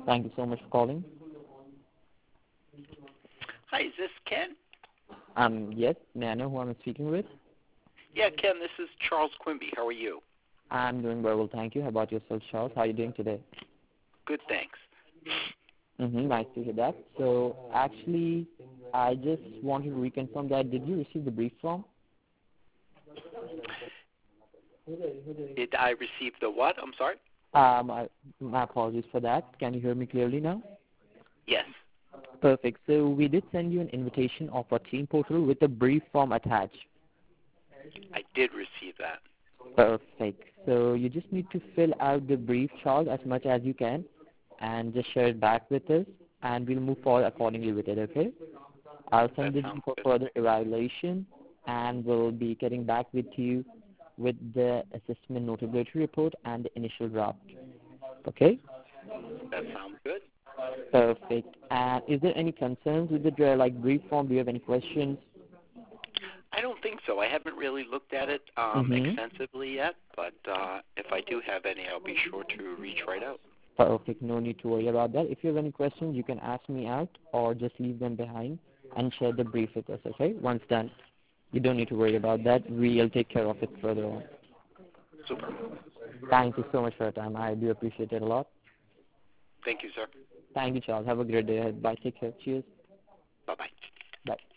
Thank you so much for calling. Hi, is this Ken? Yes, may I know who I'm speaking with? Yeah, Ken, this is Charles Quimby. How are you? I'm doing very well, thank you. How about yourself, Charles? How are you doing today? Good, thanks. Nice to hear that. So, actually, I just wanted to reconfirm that. Did you receive the brief form? Did I receive the what? I'm sorry? My apologies for that. Can you hear me clearly now? Yes, Perfect. So, we did send you an invitation of our team portal with a brief form attached. I did receive that. Perfect. So, you just need to fill out the brief, Charles, as much as you can, and just share it back with us, and we'll move forward accordingly with it, okay? I'll That send it sounds for good. further evaluation, and we'll be getting back with you with the assessment notability report and the initial draft. Okay? That sounds good. Perfect. And is there any concerns with the brief form? Do you have any questions? I don't think so. I haven't really looked at it Mm-hmm. extensively yet, but if I do have any, I'll be sure to reach right out. Perfect. No need to worry about that. If you have any questions, you can ask me out or just leave them behind and share the brief with us, okay? Once done. You don't need to worry about that. We'll take care of it further on. Super. Thank you so much for your time. I do appreciate it a lot. Thank you, sir. Thank you, Charles. Have a great day ahead. Bye. Take care. Cheers. Bye-bye. Bye.